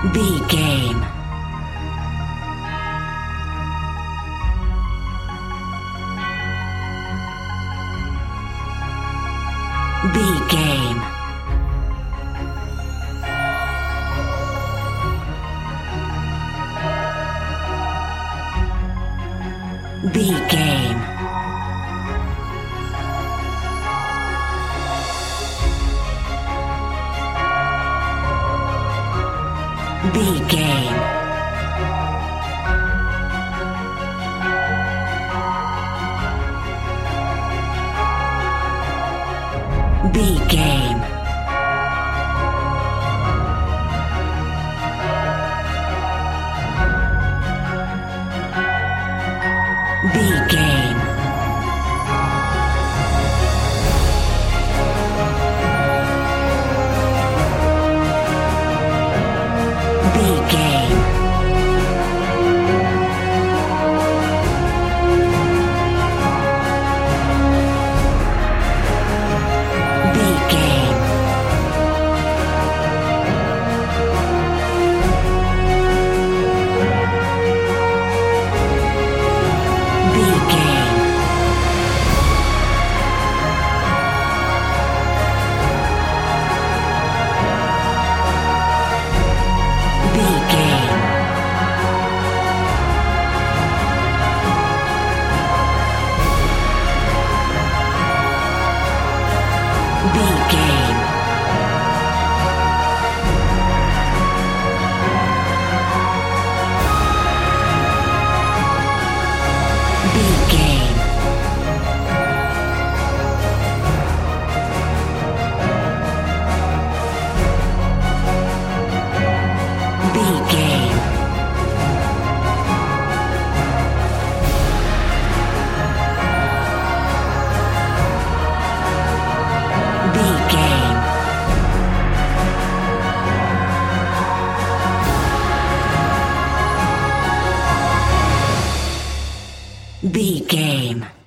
B game. B game. B game. B game. B game. B game. B game. B game. B game. B game. B game. B game. B game. B game. B game.